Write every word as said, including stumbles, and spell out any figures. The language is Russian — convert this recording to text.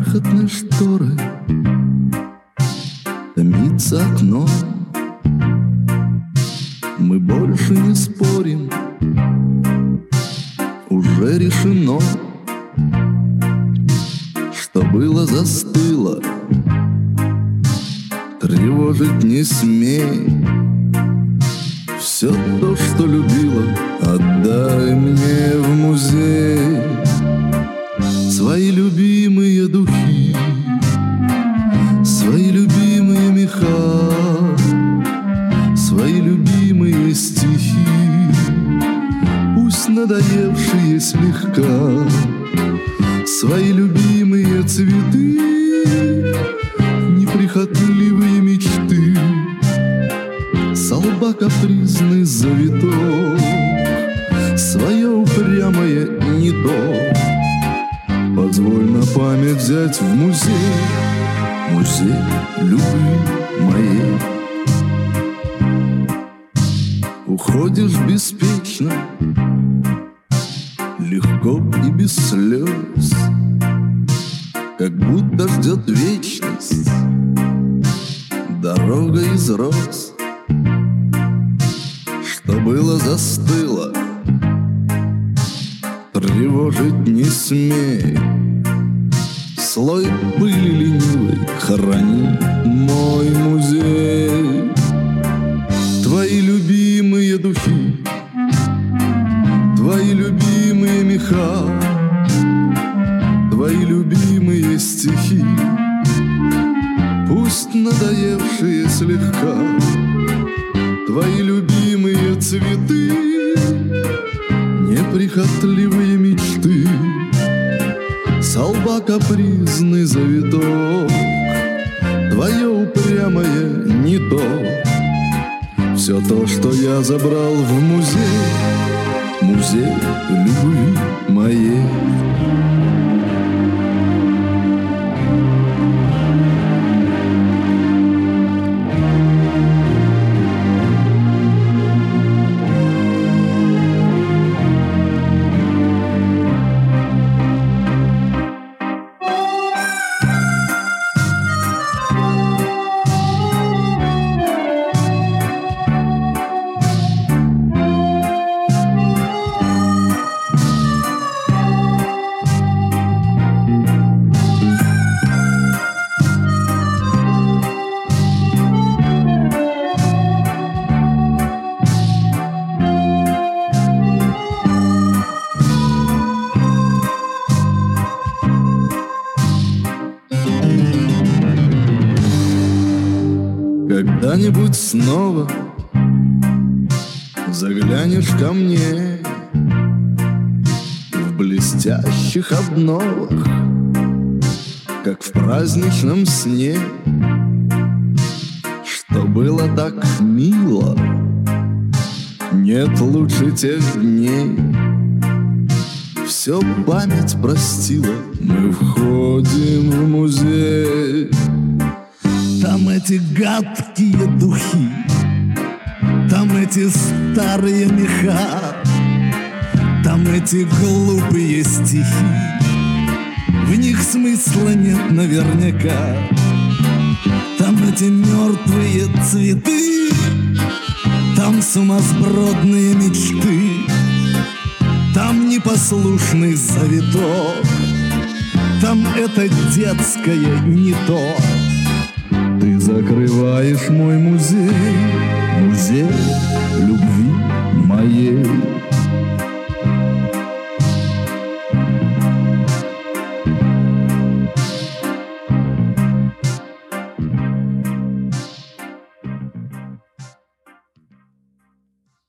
бархатной шторы томится окно. Мы больше не спорим, уже решено. Что было, застыло, тревожить не смей. Все то, что любила, отдай мне в музей. Свои любимые духи, свои любимые меха, свои любимые стихи, пусть надоевшие слегка, свои любимые цветы, неприхотливые мечты, со лба капризный завиток, свое упрямое не то. Позволь на память взять в музей, музей любви моей. Уходишь беспечно, легко и без слез, как будто ждет вечность дорога из роз. Что было, застыло, тревожить не смей. Слой пыли ленивой храни мой музей. Твои любимые духи, твои любимые меха, твои любимые стихи, пусть надоевшие слегка, твои любимые цветы, неприхотливые мечты, со лба капризный завиток, твое упрямое не то. Все то, что я забрал в музей, музей любви моей. Когда-нибудь снова заглянешь ко мне в блестящих обновах, как в праздничном сне. Что было так мило, нет лучше тех дней. Все память простила, мы входим в музей. Там эти гадкие духи, там эти старые меха, там эти глупые стихи, в них смысла нет наверняка. Там эти мертвые цветы, там сумасбродные мечты, там непослушный завиток, там это детское не то. Ты закрываешь мой музей, музей любви моей.